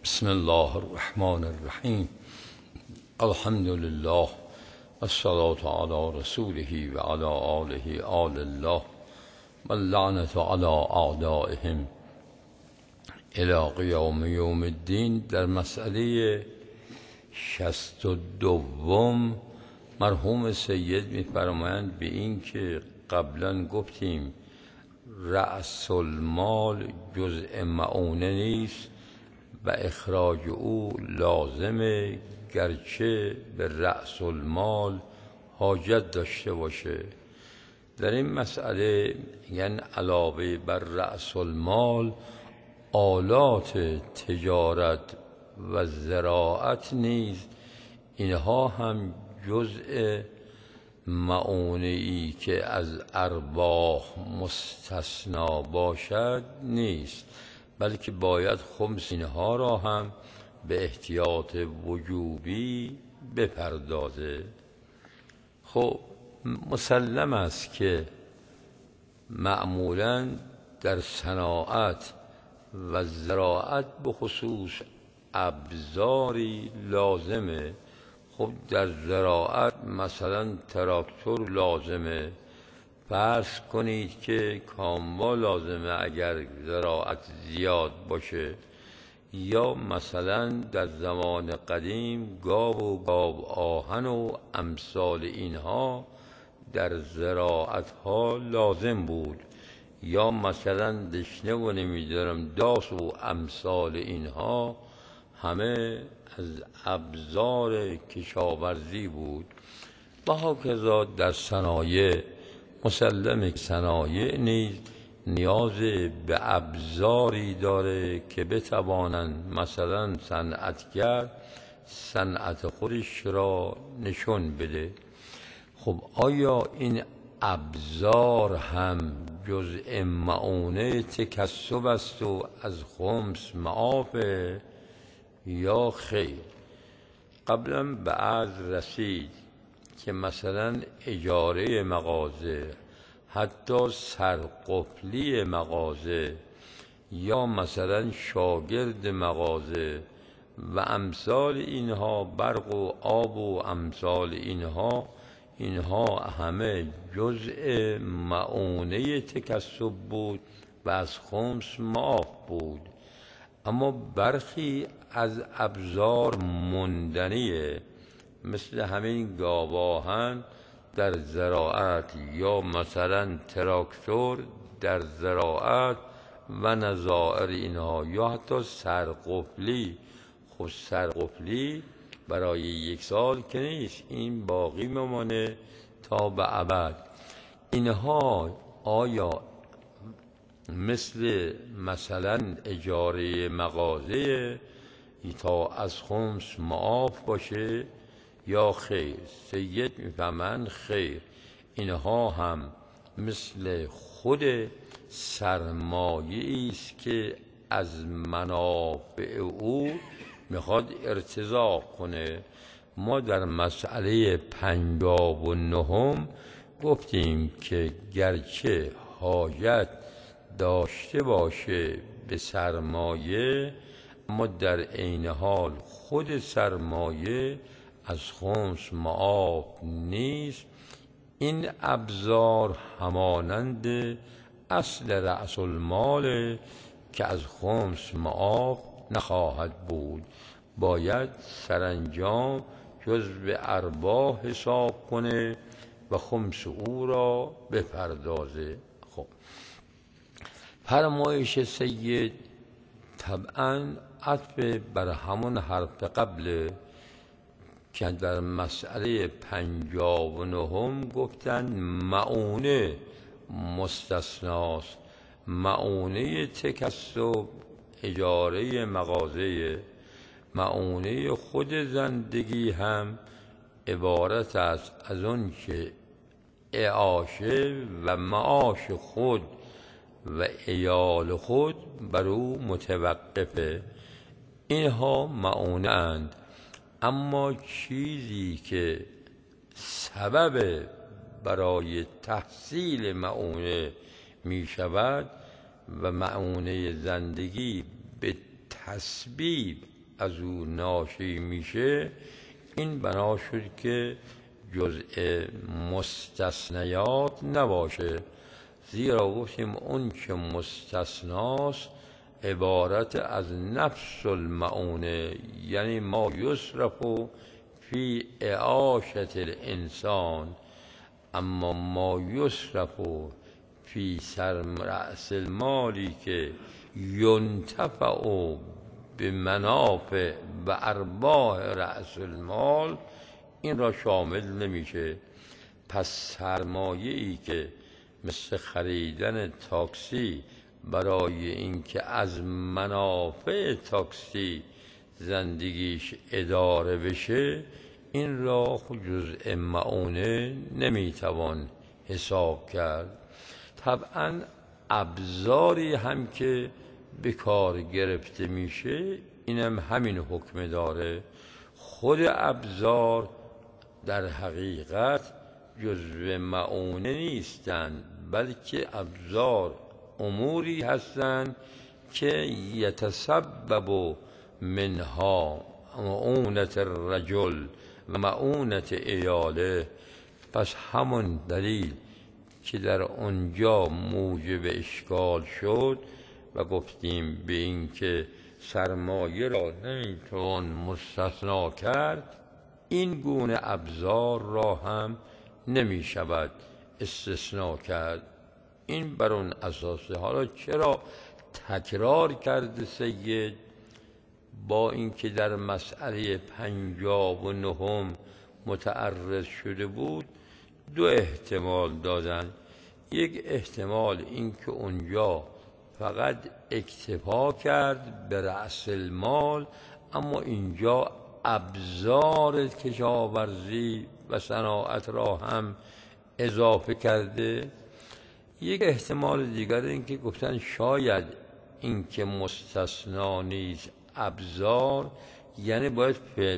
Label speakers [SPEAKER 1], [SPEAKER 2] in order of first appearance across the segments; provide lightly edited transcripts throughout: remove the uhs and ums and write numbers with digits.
[SPEAKER 1] بسم الله الرحمن الرحیم. الحمد لله والصلاة علی رسوله و علی آله آل الله و اللعنة علی اعدائهم الی قیام یوم الدین. در مسئله 62 مرحوم سید می‌فرمایند به این که قبلا گفتیم رأس المال جزء معونه نیست و اخراج او لازمه، گرچه به رأس المال حاجت داشته باشه. در این مسئله یعنی علاوه بر رأس المال آلات تجارت و زراعت نیز اینها هم جزء معونه ای که از ارباح مستثنا باشد نیست، بلکه باید خمس اینها را هم به احتیاط وجوبی بپردازه. خب مسلم است که معمولاً در صناعت و زراعت به خصوص ابزاری لازمه. خب در زراعت مثلا تراکتور لازمه، فرض کنید که کاموا لازمه اگر زراعت زیاد باشه، یا مثلا در زمان قدیم گاو و گاو آهن و امثال اینها در زراعت ها لازم بود، یا مثلا دشنه و نمیدارم داس و امثال اینها همه از ابزار کشاورزی بود. و هاکذا در صنایع مسلم صنایع نیز نیاز به ابزاری داره که بتوانند مثلا صنعتگر صنعت خودش را نشون بده. خب آیا این ابزار هم جزء معونه تکسب است و از خمس معافه یا خیر؟ قبلا به عرض رسید که مثلا اجاره مغازه، حتی سرقفلی مغازه، یا مثلا شاگرد مغازه و امثال اینها، برق و آب و امثال اینها همه جزء معونه تکسب بود و از خمس معاف بود. اما برخی از ابزار مندنیه، مثل همین گاواهن در زراعت، یا مثلا تراکتور در زراعت و نظائر اینها، یا حتی سرقفلی. خب سرقفلی برای 1 سال که نیست، این باقی میمانه تا به ابد. اینها آیا مثلا اجاره مغازه تا از خمس معاف باشه یا خیر؟ سید میفهمند خیر، اینها هم مثل خود سرمایه است که از منافع او میخواد ارتزاق کنه. ما در مسئله 59 گفتیم که گرچه حاجت داشته باشه به سرمایه، اما در عین حال خود سرمایه از خمس معاف نیست. این ابزار همانند اصل رأس المال که از خمس معاف نخواهد بود، باید سرانجام جزو ارباح حساب کنه و خمس او را بپردازه. خب فرمایش سید طبعاً عطف بر همون حرف قبل که در مسئله 59 گفتن معونه مستثناست. معونه تکسب اجاره مغازه، معونه خود زندگی هم عبارت است از اون که اعاشه و معاش خود و عیال خود بر او متوقفه. اینها معونه اند. اما چیزی که سبب برای تحصیل معونه می شود و معونه زندگی به تسبیب از او ناشی میشه، این بنا شد که جزء مستثنیات نباشه، زیرا گفتیم اون که مستثناست عبارت از نفس المعونه، یعنی ما یصرف فی اعاشة الانسان، اما ما یصرف فی رأس المالی که ینتفع به منافع و ارباح رأس المال، این را شامل نمیشه. پس سرمایه‌ای که مثل خریدن تاکسی برای اینکه از منافع تاکسی زندگیش اداره بشه، این را جزء معونه نمیتوان حساب کرد. طبعا ابزاری هم که به کار گرفته میشه اینم همین حکم داره. خود ابزار در حقیقت جزء معونه نیستند، بلکه ابزار اموری هستند که یتسبب منها معونت الرجل و معونت عیاله. پس همون دلیل که در اونجا موجب اشکال شد و گفتیم به این که سرمایه را نمیتوان مستثنا کرد، این گونه ابزار را هم نمیشود استثنا کرد. این بر اون اساسه. حالا چرا تکرار کرده سید؟ با اینکه در مسئله 59 متعرض شده بود، دو احتمال دادن. یک احتمال این که اونجا فقط اکتفا کرد به رأس المال، اما اینجا ابزار کشاورزی و صناعت را هم اضافه کرده. یک احتمال دیگر این که گفتن شاید این که مستثنا نیست ابزار، یعنی باید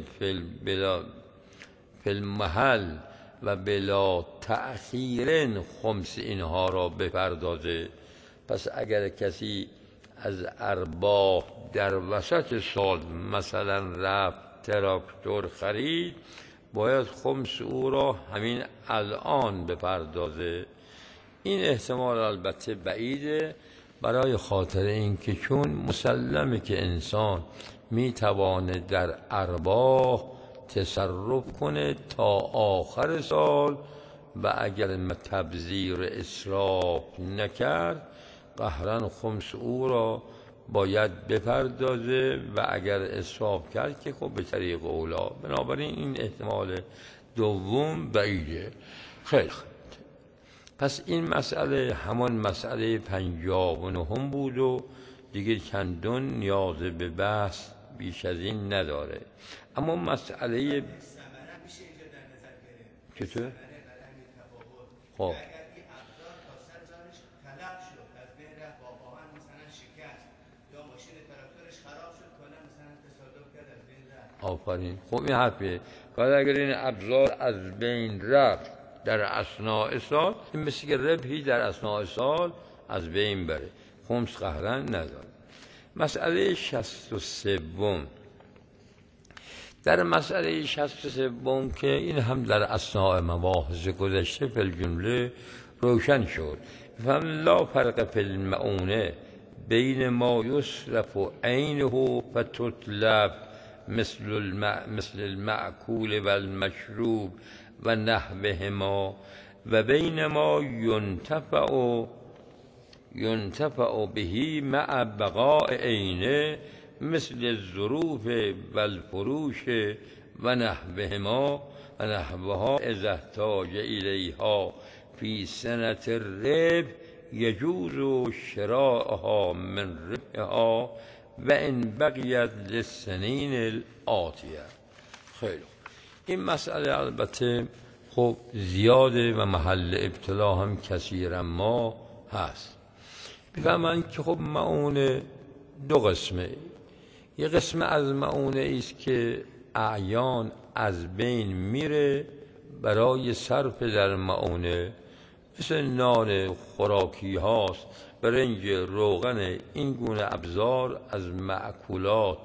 [SPEAKER 1] فی المحل و بلا تأخیر خمس اینها را بپردازه. پس اگر کسی از ارباح در وسط سال مثلا رفت تراکتور خرید، باید خمس او را همین الان بپردازه. این احتمال البته بعیده، برای خاطر اینکه چون مسلمه که انسان میتوانه در ارباح تصرف کنه تا آخر سال و اگر تبذیر اسراف نکرد قهرن خمس او را باید بپردازه و اگر اسراف کرد که خب به طریق اولا. بنابراین این احتمال دوم بعیده. خیلی خوب، پس این مسئله همان مسئله 59 بود و دیگه چندان نیاز به بحث بیش از این نداره. اما مسئله چطور؟ خب آفرین، خب این حرفه. بعد اگر این ابزار از بین رفت در اثناء سال، این مثل که ربحی در اثناء سال از بین بره، خمس قهرن نداره. مسئله 63، در مسئله 63 که این هم در اثناء مباحث گذشته فی الجمله روشن شد. فلا فرق فی المعونه بین ما یصرف عینه فتطلب مثل المأکول و المشروب و نحوهما و بین ما ینتفع به مع بقاء عینه مثل الظروف و الفروش و نحوهما و نحوها اذا احتاج الیها فی سنة الربح یجوز شراءها من ربحها و ان بقیت للسنین الآتیه. خیلی این مسئله البته خب زیاده و محل ابتلا هم کثیرا ما هست. بفهمند که خب معونه دو قسمه. یه قسم از معونه است که اعیان از بین میره برای صرف در معونه، مثل نان، خوراکی هاست، برنج، روغن، این گونه ابزار از معکولات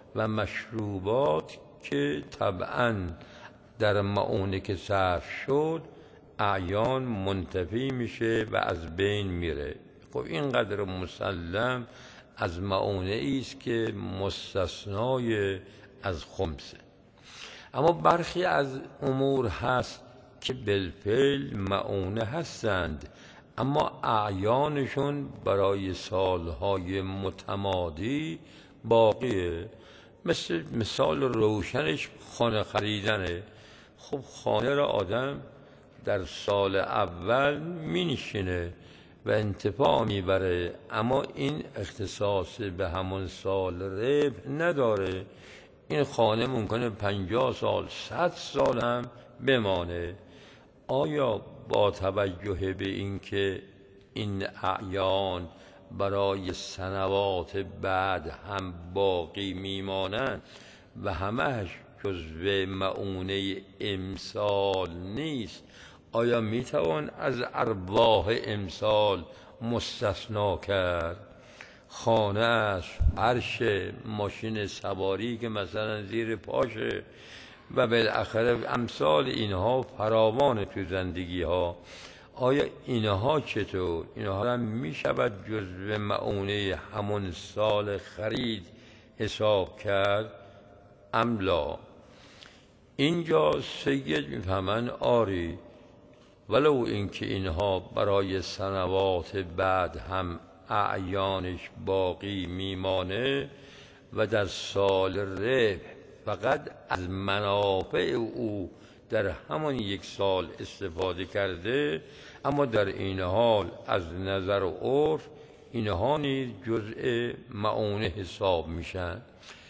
[SPEAKER 1] و مشروبات که طبعاً در مؤونه که صرف شد اعیان منتفی میشه و از بین میره. خب اینقدر مسلم از مؤونه است که مستثنای از خمسه. اما برخی از امور هست که بالفعل مؤونه هستند اما اعیانشون برای سالهای متمادی باقیه. مثال روشنش خانه خریدنه. خب خانه را آدم در سال اول مینشینه و انتفاع میبره، اما این اختصاص به همون سال ربح نداره. این خانه ممکنه 50 سال 100 سال هم بمانه. آیا با توجه به اینکه این اعیان برای سنوات بعد هم باقی میمانند و همش جزو مؤونه امسال نیست، آیا میتوان از ارباح امسال مستثنا کرد؟ خانه است، عرش، ماشین سواری که مثلا زیر پاشه و بالاخره امثال اینها فراوان تو زندگی ها. آیا اینها چطور؟ اینها هم می شود جزو مؤونه همون سال خرید حساب کرد ام لا؟ اینجا سید میفهمن آری، ولو اینکه اینها برای سنوات بعد هم اعیانش باقی میمانه و در سال ربح فقط از منافع او در همون یک سال استفاده کرده، اما در این حال از نظر و عرف اینها نیز جزء مؤونه حساب میشن.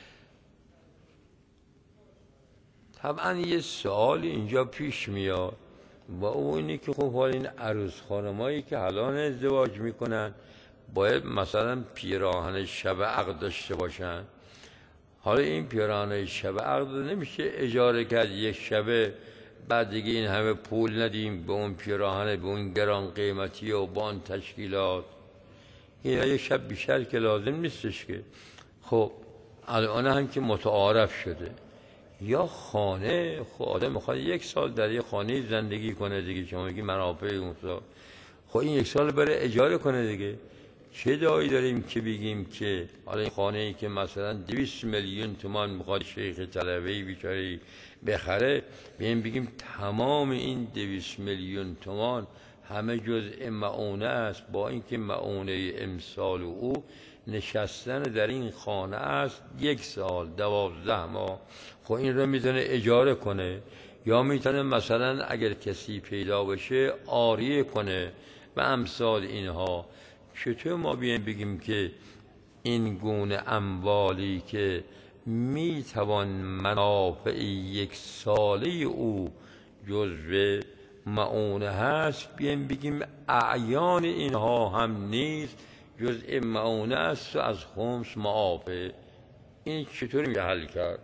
[SPEAKER 1] طبعا یه سوال اینجا پیش میاد و اونی که خب حال این عروس خانمایی که الان ازدواج میکنن باید مثلا پیراهن شب عقد داشته باشن. حالا این پیراهن شب عقد نمیشه اجاره کرد یک شبه، بعد دیگه این همه پول ندیم به اون پیراهن، به اون گران قیمتی و با اون تشکیلات. این یک شب بیشتر که لازم نیستش که. خب الان هم که متعارف شده یا خانه، خب آدم میخواد یک سال در یک خانه زندگی کنه دیگه، شما میگی منافع اون سال، خب این یک سال بره اجاره کنه دیگه. چه دایی داریم که بگیم که حالا این خانه ای که مثلا 200 میلیون تومان میخواد شیخ طلبه‌ای بیچاره بخره، بگیم تمام این 200 میلیون تومان همه جزء مؤونه است، با اینکه مؤونه امسال او نشستن در این خانه است 1 سال 12 ماه. خب این رو میتونه اجاره کنه یا میتونه مثلا اگر کسی پیدا بشه عاریه کنه و امثال اینها. چطور ما بگیم که این گونه اموالی که میتوان منافع 1 ساله او جزو مؤونه هست، بگیم اعیان اینها هم نیست جزء مؤونه است و از خمس معافه؟ این چطور میشه حل کرد؟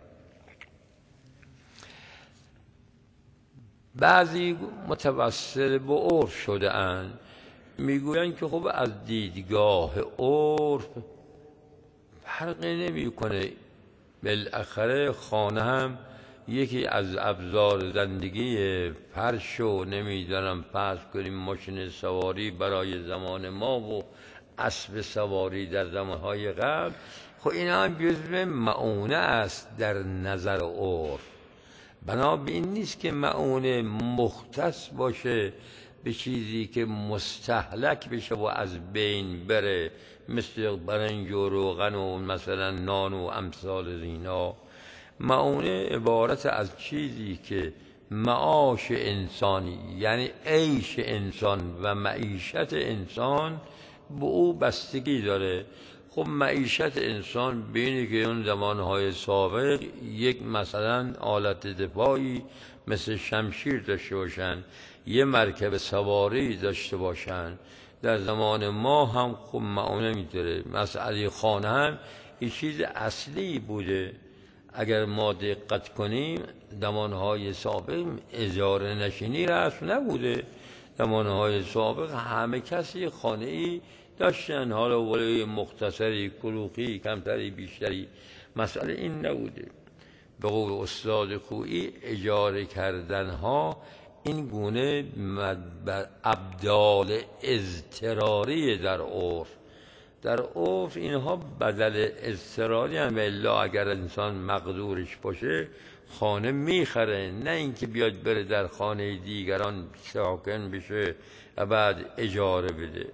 [SPEAKER 1] بعضی متوسل به عرف شده اند، میگویند که خب از دیدگاه عرف فرقی نمیکنه، بالاخره خانه هم یکی از ابزار زندگی، فرش و نمیدونم فرض کنیم ماشین سواری برای زمان ما و اسب سواری در زمانهای قبل، خب این هم جزو مؤونه است در نظر عرف. بنا به این نیست که مؤونه مختص باشه به چیزی که مستهلک بشه و از بین بره، مثل برنج و روغن و مثلا نان و امثال اینا. مؤونه عبارت از چیزی که معاش انسانی، یعنی عیش انسان و معیشت انسان به او بستگی داره. خب معیشت انسان بینی که اون زمانهای سابق یک مثلا آلت دفاعی مثل شمشیر داشته باشن، یه مرکب سواری داشته باشن. در زمان ما هم خب مؤونه میتره. مسئله خانه هم یه چیز اصلی بوده. اگر ما دقت کنیم زمانهای سابق اجاره نشینی رسم نبوده. زمانهای سابق همه کسی خانه‌ای داشتن، حالا ولی مختصری، کلوخی، کمتری، بیشتری. مسئله این نبوده. به قول استاد خویی اجاره کردن ها این گونه ابدال اضطراری در عرف اینها بدل اضطراری هم، الا اگر انسان مقدورش باشه خانه میخره، نه اینکه بیاد بره در خانه دیگران ساکن بشه و بعد اجاره بده.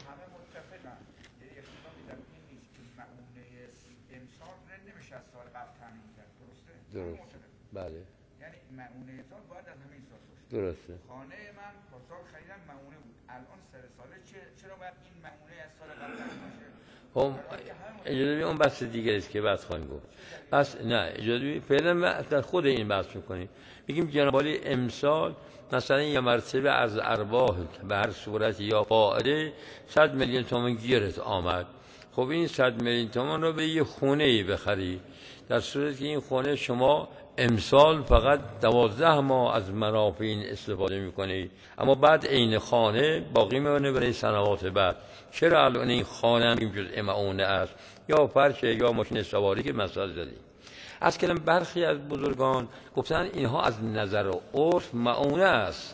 [SPEAKER 1] درسته. بله.
[SPEAKER 2] یعنی مؤونه سال باید از همین سال باشه.
[SPEAKER 1] درسته.
[SPEAKER 2] خانه من پارسال خریدم مؤونه بود. الان 3 ساله چرا باید این مؤونه از سال قبل باشه؟
[SPEAKER 1] خب اجازه اون بحث دیگه است که بعد خواهیم گفت. بس نه اجازه فعلا در خود این بحث می‌کنیم. میگیم جناب عالی امسال مثلا یه مرتبه از ارباح به هر صورت یا فائده 100 میلیون تومان گیرت آمد. خب این 100 میلیون تومان رو به یه خونه‌ای بخری، در صورتی که این خانه شما امسال فقط 12 ماه از منافع این استفاده میکنید، اما بعد این خانه باقی میمونه برای سنوات بعد. چرا الان این خانه هم این جزء مؤونه است یا فرش یا ماشین سواری که مثال زدیم؟ از کلم برخی از بزرگان گفتن اینها از نظر عرف مؤونه است.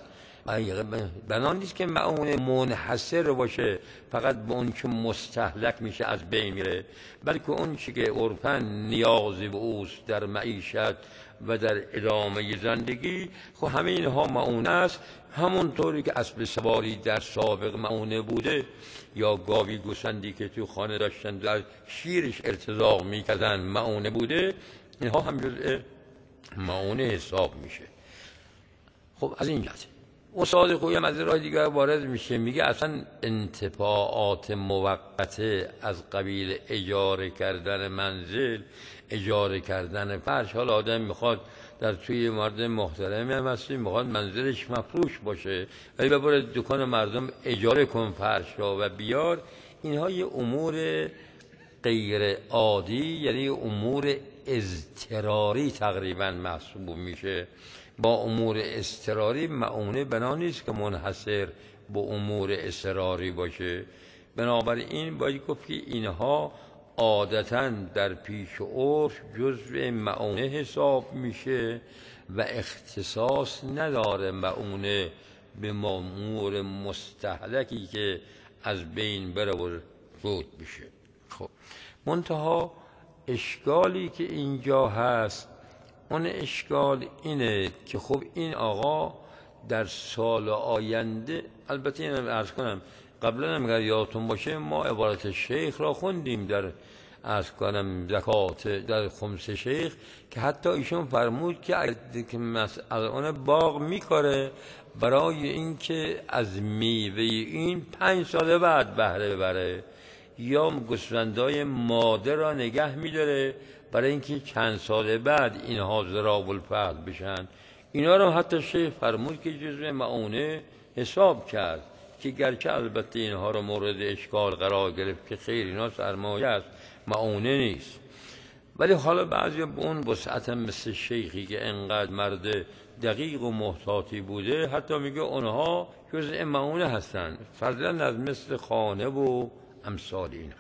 [SPEAKER 1] بنا نیست که مؤونه منحصر باشه فقط به اون که مستهلک میشه از بین میره، بلکه اون چی که عرفاً نیازی به اوست در معیشت و در ادامه زندگی، خب همه اینها مؤونه است. همونطوری که اسب سواری در سابق مؤونه بوده یا گاوی گوسفندی که تو خانه داشتن در شیرش ارتزاق میکردن مؤونه بوده، اینها هم جزء مؤونه حساب میشه. خب از این جهت استاد خویی هم از راه دیگر وارد میشه، میگه اصلا انتفاعات موقته از قبیل اجاره کردن منزل، اجاره کردن فرش. حالا آدم میخواد در توی مرد محترمی هم هستیم میخواد منزلش مفروش باشه ولی ببره دکان مردم اجاره کن فرش را و بیار، اینها یه امور غیر عادی، یعنی امور اضطراری تقریبا محسوب میشه. با امور اضطراری مؤونه بنا نیست که منحصر به امور اضطراری باشه. بنابراین باید گفت که اینها عادتاً در پیش عرف جزء مؤونه حساب میشه و اختصاص نداره مؤونه به امور مستهلکی که از بین بره و زود میشه. خب منتها اشکالی که اینجا هست، اون اشکال اینه که خب این آقا در سال آینده، البته اینم عرض کنم قبلا هم اگر یادتون باشه ما عبارت شیخ را خوندیم در عرض کنم زکات در خمس شیخ، که حتی ایشون فرمود که اگر مسئله اون باغ میکاره برای اینکه از میوه این 5 سال بعد بهره ببره، یا گوسفندای ماده را نگه میداره برای اینکه چند سال بعد اینها ضراب الفعل بشن. اینا رو حتی شیخ فرمود که جزء مؤونه حساب کرد، که گرچه البته اینها رو مورد اشکال قرار گرفت که خیر اینا سرمایه است مؤونه نیست، ولی حالا بعضی به اون وسعت مثل شیخی که انقدر مرد دقیق و محتاطی بوده حتی میگه اونها جزء مؤونه هستن، فضلا از مثل خانه و امثال اینها.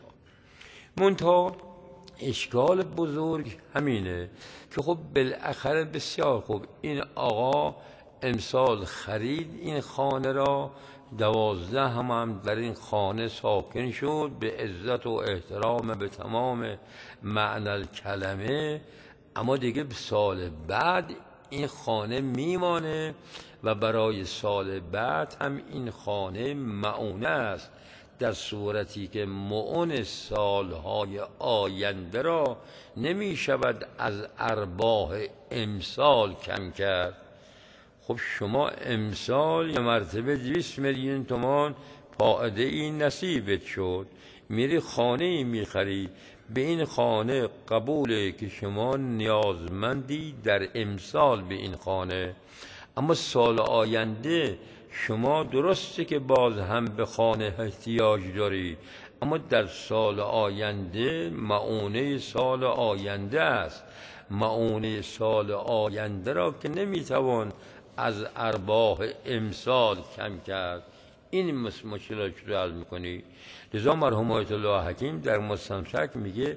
[SPEAKER 1] منتها اشکال بزرگ همینه که خب بالاخره بسیار خوب این آقا امسال خرید این خانه را، 12 هم در این خانه ساکن شد به عزت و احترام به تمام معنی کلمه، اما دیگه به سال بعد این خانه میمانه و برای سال بعد هم این خانه مؤونه است، در صورتی که مؤن سالهای آینده را نمی شود از ارباح امسال کم کرد. خب شما امسال یه مرتبه 200 میلیون تومان فائده این نصیبت شد، میری خانه ای میخری، به این خانه قبوله که شما نیازمندی در امسال به این خانه، اما سال آینده شما درسته که باز هم به خانه احتیاج داری، اما در سال آینده مؤونه سال آینده است. مؤونه سال آینده را که نمیتوان از ارباح امسال کم کرد. این مشکلات رو حل میکنی. لذا مرحوم آیت الله حکیم در مستمسک میگه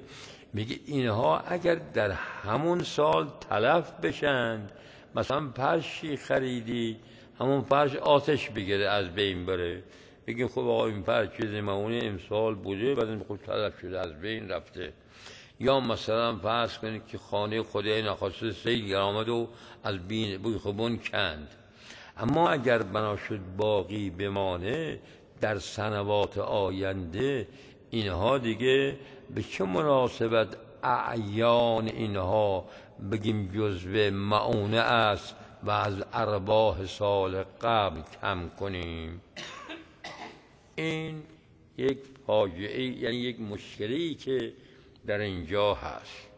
[SPEAKER 1] میگه اینها اگر در همون سال تلف بشن، مثلا فرشی خریدی همون فرش آتش بگیره از بین بره، بگیم خب آقا این فرش چیز معونه امسال بوده بعد خب تلف شده از بین رفته. یا مثلا فرض کنید که خانه خدای نخواسته سیل آمد و از بین بوی خبون کند. اما اگر بنا شد باقی بمانه در سنوات آینده، اینها دیگه به چه مناسبت اعیان اینها بگیم جزو معونه است و از ارباح سال قبل کم کنیم؟ این یک فاجعه، یعنی یک مشکلی که در اینجا هست.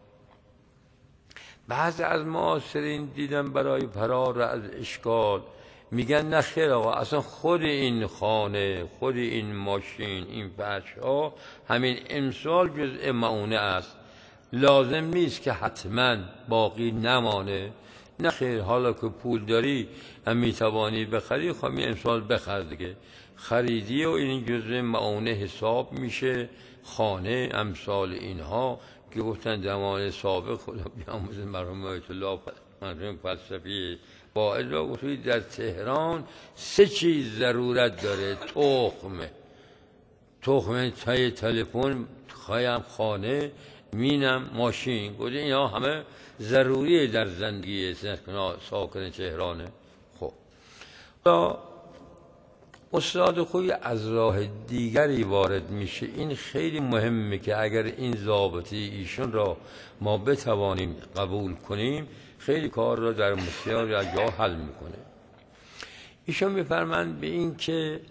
[SPEAKER 1] بعضی از معاصرین دیدم برای فرار از اشکال میگن نه خیر آقا، اصلا خود این خانه، خود این ماشین، این فرش‌ها همین امسال جزء معونه است، لازم نیست که حتما باقی نمانه. نه خیر، حالا که پول داری هم میتوانی بخری، خب این امسال بخر دیگه، خریدی و این جزء معونه حساب میشه. خانه امثال اینها که گفتن زمان سابق خدا بیاموزه مرحوم آیت الله مرحوم فلسفی واعظ را گفتید در تهران 3 چیز ضرورت داره: تخم تای تلفن، خوایم خانه، مینم ماشین. گفت اینا همه ضروریه در زندگی ساکن تهرانه. خب استاد خوی از راه دیگری وارد میشه. این خیلی مهمه که اگر این ضابطه ایشون را ما بتوانیم قبول کنیم، خیلی کار را در بسیاری از جا حل میکنه. ایشون میفرمایند به این که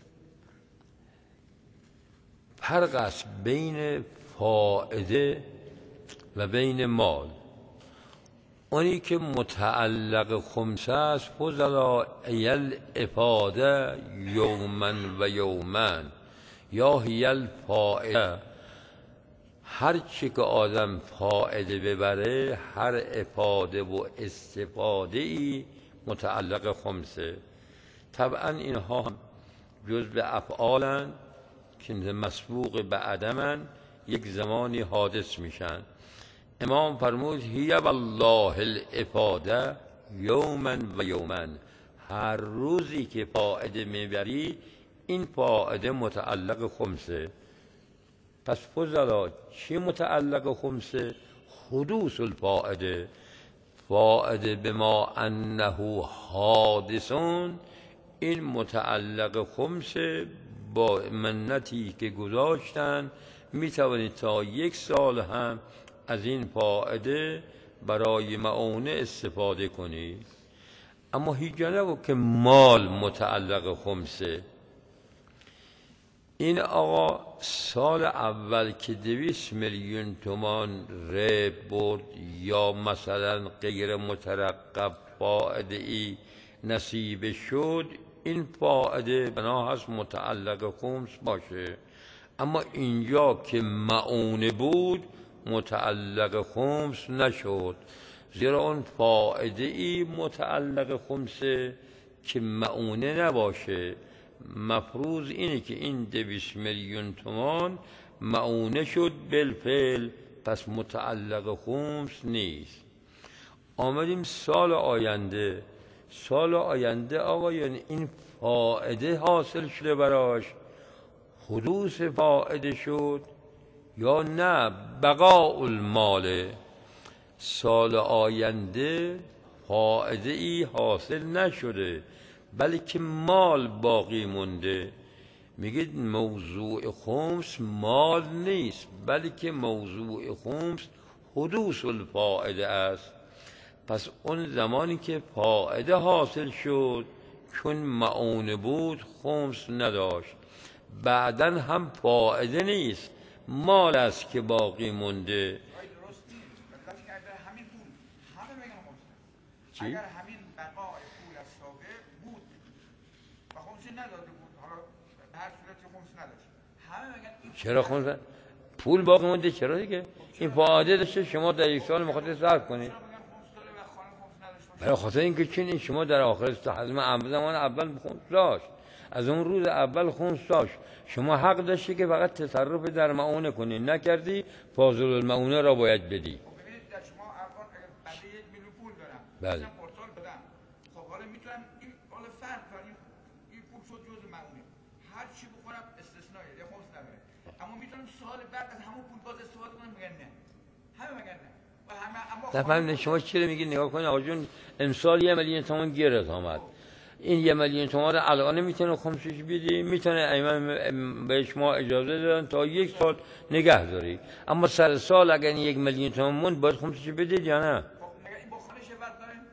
[SPEAKER 1] فرق است بین فائده و بین مال. اونی که متعلق خمسه است فضلا ایل افاده یومن و یومن یا هیل فائده، هر چی که آدم فائده ببره، هر افاده و استفاده ای متعلق خمسه. طبعا اینها هم جزء افعالن که مسبوق به عدمن، یک زمانی حادث میشن. امام فرمود هی والله الافاده یومن و یومن، هر روزی که فائده میبری این فائده متعلق خمسه. پس فضلا چی متعلق خمسه؟ حدوث الفائده. فائده بما انه حادثون، این متعلق خمسه. با منتی که گذاشتن میتوانید تا 1 سال هم از این فائده برای معونه استفاده کنید. اما هیچ نگو که مال متعلق خمسه. این آقا سال اول که 200 میلیون تومان رب برد یا مثلا غیر مترقب فائده ای نصیب شد، این فائده بنا هست متعلق خمس باشه. اما اینجا که معونه بود متعلق خمس نشد، زیرا اون فائده ای متعلق خمسه که معونه نباشه. مفروض اینه که این 200 میلیون تومان معونه شد بالفعل، پس متعلق خمس نیست. آمدیم سال آینده آقا، یعنی این فائده حاصل شده براش، حدوث فائده شد یا نه بقاء المال. سال آینده فائده ای حاصل نشده بلکه مال باقی مونده. میگید موضوع خمس مال نیست، بلکه موضوع خمس حدوث الفائده است. پس اون زمانی که فائده حاصل شد، چون معونه بود خمس نداشت، بعداً هم فائده نیست، مال است که باقی مونده.
[SPEAKER 2] چی؟ اگر همین بقای پول از سابق بود و خمسی نداده بود، حالا به هر صورت خمس نداشت، همه میگن
[SPEAKER 1] چرا خمس پول باقی مونده؟ چرا دیگه این فائده داشته، شما در 1 سال میخواید صرف کنید. برای خاطر اینکه چون شما در آخر زمان اول خمس داشت، از اون روز اول خمس داشت. شما حق داشتی که فقط تصرف در معونه کنی، نکردی فاضل المعونه را باید بدی.
[SPEAKER 2] ببینید در شما الان اگر بنده 1 میلیون پول دارم،
[SPEAKER 1] بله.
[SPEAKER 2] مثلا پورتال بدم، خب حالا میتونم این حالا فرض کنیم این پول شد جزء معونه، هر چی بخورم استثنایی یا خمس نداره، اما میتونم سال بعد از همون پول باز استفاده کنم. میگن نه، همه میگن نه. و همه اما
[SPEAKER 1] نفهمیدم شما چی رو میگی. نگاه کن آقا جون، امسال 1 میلیون تومان گیرت آمد، این 1 میلیون تومان رو الان میتونه خمسش بدی، میتونه ایمن به شما اجازه دادن تا 1 سال نگه داری، اما سر سال اگر این 1 میلیون تومان موند باید خمسش بدید یا نه؟
[SPEAKER 2] این با خانه شبت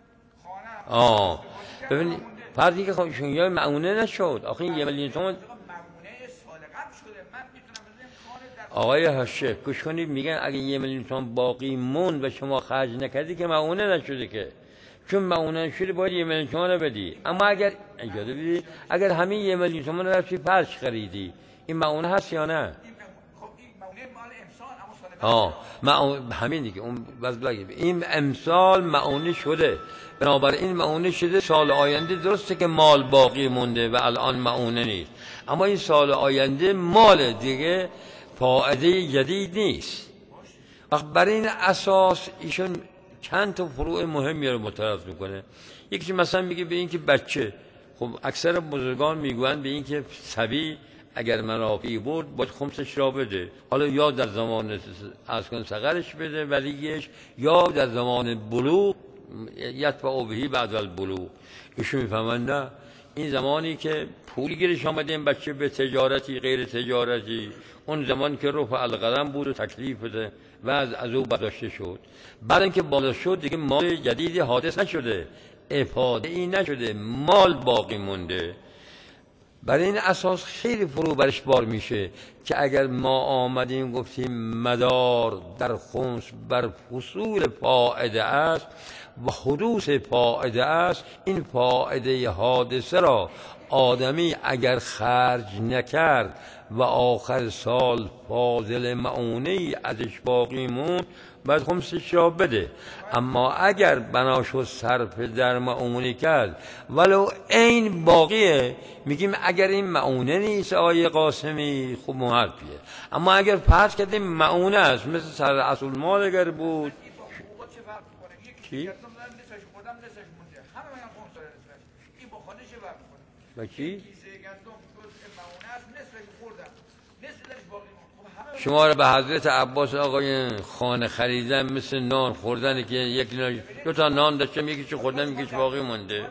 [SPEAKER 2] داریم، خانه
[SPEAKER 1] ببینید فردی که خودشون یا معونه نشد، آخه این 1 میلیون تومان
[SPEAKER 2] معونه سال قبل شده، من میتونم بزنم خانه در
[SPEAKER 1] آقای هاشه گوش کنید، میگن اگه 1 میلیون تومان باقی موند و شما خرج نکردی که معونه نشده، که چون معونه شده باید 1 میلیون تومان رو بدی. اما اگر اجازه بدید اگر همین 1 میلیون تومان رو رفتی فرش خریدی، این معونه هست یا نه؟
[SPEAKER 2] خب این معونه مال امسال، اما سال بعد
[SPEAKER 1] همین دیگه اون بس بگید این امسال معونه شده، بنابراین معونه شده. سال آینده درسته که مال باقی مونده و الان معونه نیست، اما این سال آینده مال دیگه، فائده جدید نیست. وقت برای این اساس ایشون چند تا فروع مهمی رو متعرض میکنه. یکی مثلا میگه به این که بچه، خب اکثر بزرگان میگویند به این که صبی اگر منافعی برد باید خمسش را بده، حالا یا در زمان از کن صغرش بده ولیش، یا در زمان بلوغ یتبع بهی بعد البلوغ. ایشون میفهمند نه، این زمانی که پولی گیرش آمده این بچه به تجارتی غیر تجارتی، اون زمان که رفع القلم بود و تکلیف بده و از او برداشته شد، بعد اینکه بالا شد دیگه مال جدیدی حادث نشده، افاده ای نشده، مال باقی مونده. برای این اساس خیلی فرو برش بار میشه که اگر ما آمدیم گفتیم مدار در خمس بر حصول فائده است و حدوث فائده است، این فائده حادثه را آدمی اگر خرج نکرد و آخر سال فاضل معونه ازش باقی موند باید خمسش را بده. اما اگر بناشو صرف در معونه کرد ولو این باقیه، میگیم اگر این معونه نیست آقای قاسمی خوب محرفیه، اما اگر فرض کردیم معونه است مثل سر اصول مال اگر بود چی؟ با چی؟ شما را به حضرت عباس آقای خانه خریدن مثل نان خوردن که یک دو تا نان داشتم یکیش خوردن یکیش باقی مونده.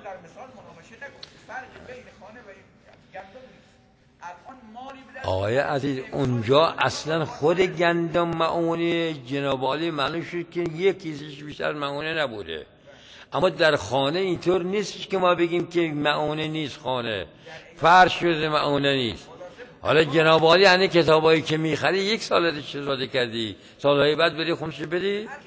[SPEAKER 1] آقای عزیز اونجا اصلا خود گندم معونه جناب عالی معلوم شد که یک کیسش بیشتر معونه نبوده، اما در خانه اینطور نیست که ما بگیم که معونه نیست، خانه فرش شده معونه نیست. حالا جناب عالی یعنی کتابایی که میخری 1 سال ازش استفاده کردی، سالهای بعد بری خمسش بدی؟ نه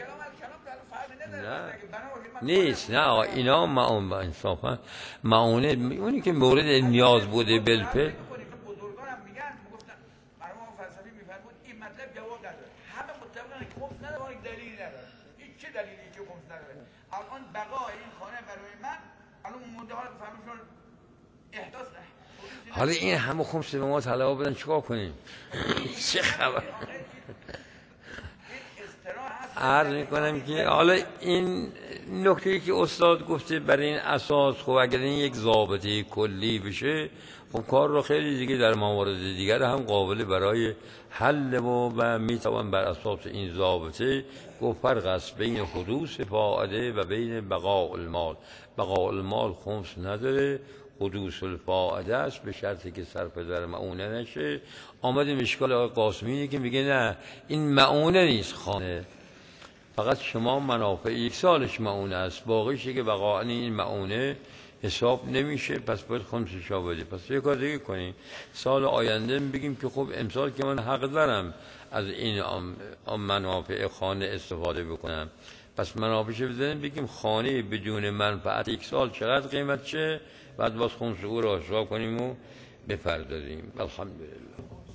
[SPEAKER 1] نیست، نه آقا اینا معون با انصافا معونه اونی که مورد نیاز بوده بالفعل.
[SPEAKER 2] بزرگانم میگن میگفتن برای ما فلسفی میفرمود این مطلب جواب نداره، همه متفقن که خمس نداره، دلیلی نداره، این چه دلیلی که خمس نداره؟ الان بقای این خانه برای من الان مونده ها رو فهمشون احداث نه.
[SPEAKER 1] حالا این همه خمس به ما طلبا بدن چیکار کنیم؟ چه خبر؟ عرض میکنم که حالا این نکته‌ای که استاد گفته برای این اساس، خب اگر این یک ضابطه کلی بشه خب کار رو خیلی دیگه در موارد دیگر هم قابل برای حل و میتوان بر اساس این ضابطه گفت فرق است بین حدوث فائده و بین بقاء المال. بقاء المال خمس نداره، حدوث الفائده است به شرطی که صرف در معونه نشه. آمدیم اشکال آقای قاسمی که میگه نه این معونه نیست خانه، فقط شما منافع 1 سالش معونه است، باقیشه که بقاء این معونه حساب نمیشه، پس باید خمسش را بده. پس یک کار دیگه کنیم، سال آینده بگیم که خب امسال که من حق دارم از این منافع خانه استفاده بکنم، پس منافعش بزنیم بگیم خانه بدون منفعت 1 سال چقدر قیمت چه، بعد باز خمس او را حساب کنیم و بپردازیم. الحمدلله.